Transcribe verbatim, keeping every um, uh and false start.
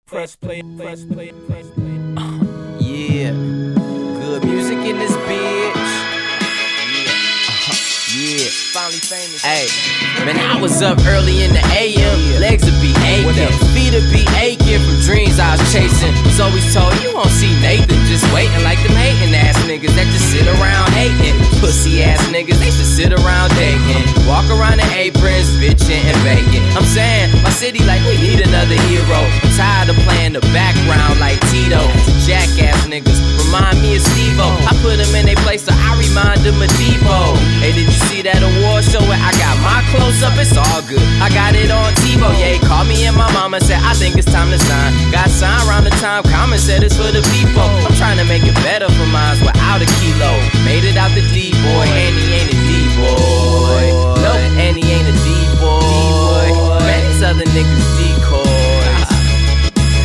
Press play, press play, press play. Uh, yeah, good music in this bitch. Yeah, uh-huh. Yeah, finally famous. Hey, man, I was up early in the A M, legs would be aching, feet would be aching from dreams I was chasing. Was always told you won't see Nathan, just waiting like them hating ass niggas that just sit around hating. Pussy ass niggas, they should sit around dating. Walk around in aprons, bitching and baking. I'm saying, my city like we need another hero. I'm tired of playing the background like Tito. Jackass niggas remind me of Steve-O. I put them in their place so I remind them of Depot. Hey, did you see that award show where I got my close up? It's all good, I got it on TiVo. Yeah, he called me and my mama said I think it's time to sign. Got signed around the time, Common said it's for the people. I'm trying to make it better for mines without a kilo. Made it out the D boy, and he ain't a D boy. Nope, and he ain't a D boy. Man, these other niggas D